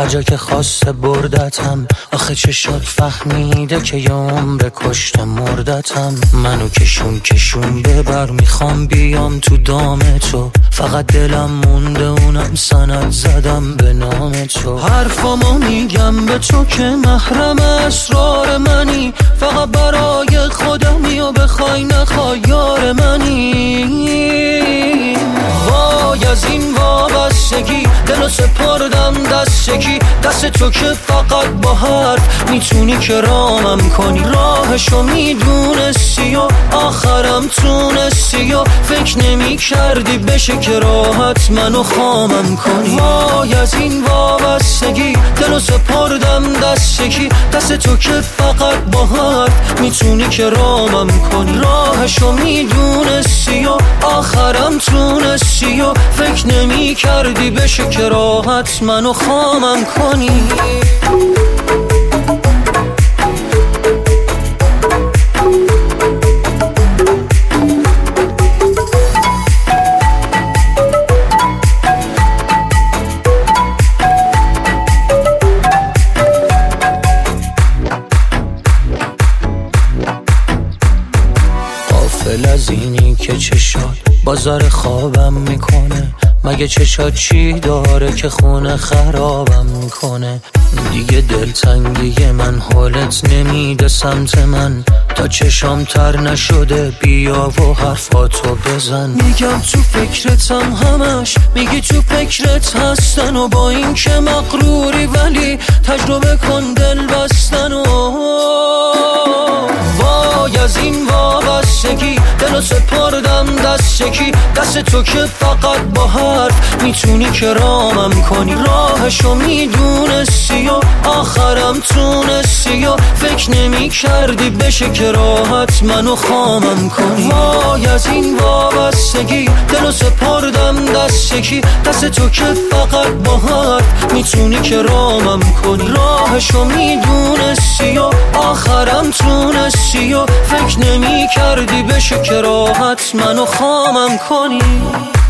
هر جا که خواسته بردتم، آخه چشات فهمیده که یه عمر کشته مردتم. منو کشون ببر، میخوام بیام تو دام تو، فقط دلم مونده اونم سند زدم به نام تو. حرفامو میگم به تو که محرم اسرار منی، فقط برای خودمی و بخوای نخوای یار منی. وای از این وابستگی، دلو سپردم دستگی، دست تو که فقط با حرف میتونی که رامم کنی. راهشو میدونستی و آخرم تونستی و فکر نمی کردی بشه که راحت منو خامم کنی. وای از این وابستگی، دلو سپردم دستگی، دست تو که فقط با حرف میتونی که رامم کنی. راهشو میدونستی و آخرم تونستی و فکر نمی کردی بشه که راحت منو خامم کنی. غافل از اینی که چشات بازار خوابم میکنه، مگه چشات چی داره که خونه خرابم میکنه. دیگه دلتنگی من حالت نمیده سمت من، تا چشام تر نشده بیا و حرفاتو بزن. میگم تو فکرتم همش، میگی تو فکرت هستن و با این که مغروری ولی تجربه کن دل بستن. و وای از این وابستگی، دلو سپردم دستگی، دست تو که فقط با حرف میتونی که رامم کنی. راهشو میدونستی و آخرم تونستی و فکر نمی کردی بشه که راحت منو خامم کنی. وای از این وابستگی، دلو سپردم دستگی، دست تو که فقط با حرف میتونی که رامم کنی. راهشو میدونستی و آخرم تونستی و فکر نمی کردی بشه که راحت منو خامم کنی.